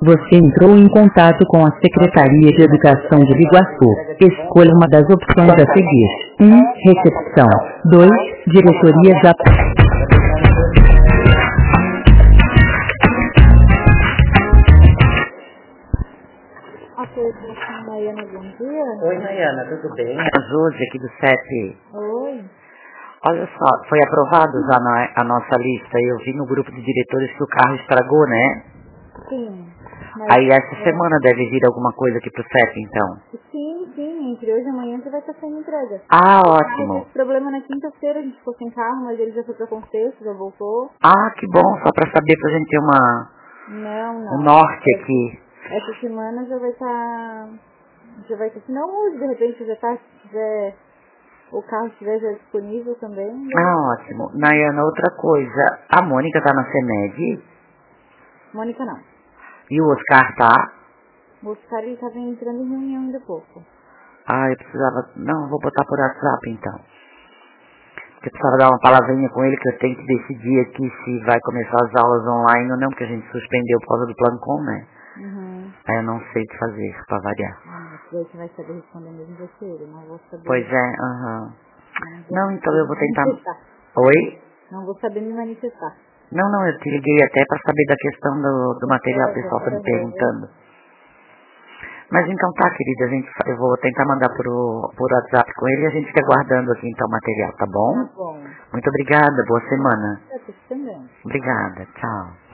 Você entrou em contato com a Secretaria de Educação de Biguaçu. Escolha uma das opções a seguir. 1. Recepção. 2. Diretoria de Nayana, bom dia. Oi, Nayana, tudo bem? A Josi aqui do CEP. Oi. Olha só, foi aprovado já a nossa lista. Eu vi no grupo de diretores que o carro estragou, né? Sim. Aí essa semana deve vir alguma coisa aqui pro CEP, então. Sim. Entre hoje e amanhã você vai estar sendo entrega. Ah, ótimo. Esse problema na quinta-feira, a gente ficou sem carro, mas ele já foi para conserto, já voltou. Ah, que bom, só pra saber, pra gente ter Não. um norte aqui. Essa semana já vai estar... Se não hoje, de repente, já tá, se tiver... O carro estiver já disponível também. Ah, ótimo. Nayana, outra coisa. A Mônica tá na CEMED? Mônica não. E o Oscar tá? O Oscar, ele estava entrando em reunião ainda há pouco. Ah, eu precisava... Não, vou botar por WhatsApp, então. Eu precisava dar uma palavrinha com ele, que eu tenho que decidir aqui se vai começar as aulas online ou não, porque a gente suspendeu por causa do Plancom, né? Aí eu não sei o que fazer, pra variar. Você vai saber responder mesmo você, eu não vou saber. Pois é, Não, então eu vou tentar... Oi? Não vou saber me manifestar. Não, eu te liguei até pra saber da questão do material, o pessoal tá me perguntando. Mas então tá, querida, eu vou tentar mandar por WhatsApp com ele e a gente fica guardando aqui então o material, tá bom? Tá bom. Muito obrigada, boa semana. Eu também. Obrigada, tchau.